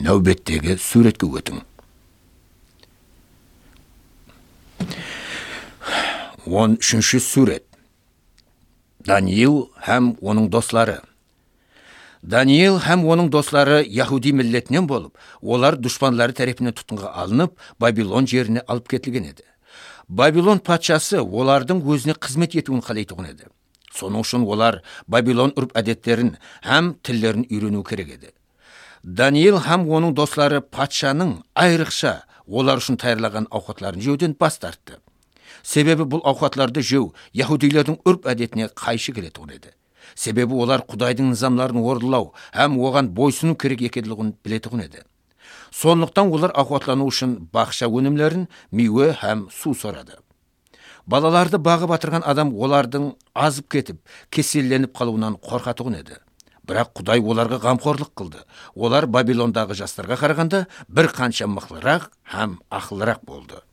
Нәубеттегі суретке өтің. 13-ші сурет. Даниил һәм оның достары. Даниил һәм оның достары Яхуди миллетінен болып, олар дұшпанлары тәрепіне тұтқынға алынып, Бабилон жеріне алып кетілген еді. Бабилон патшасы олардың өзіне қызмет етуін қалайтын еді. Соның үшін олар Бабилон үрп әдеттерін һәм тілдерін үйрену керек еді. Даниил һәм оның достары патшаның айрықша олар үшін тайырлаған ауқатларын жеуден бас тартты. Себебі бұл ауқатларды жеу яһудилердің үрп әдетіне қайшы келетін еді. Себебі олар Құдайдың низамларын орындау һәм оған бойсыну керек екендігін білетін еді. Сондықтан олар ауқатлану үшін бақша өнімдерін, мейуе һәм су сорады. Балаларды бағып атырған адам олардың азып кетіп, кеселленіп қалуынан қорқатын еді. Бірақ Құдай оларға қамқорлық қылды. Олар Бабилондағы жастарға қарағанда бір қанша мықтырақ һәм ақылырақ болды.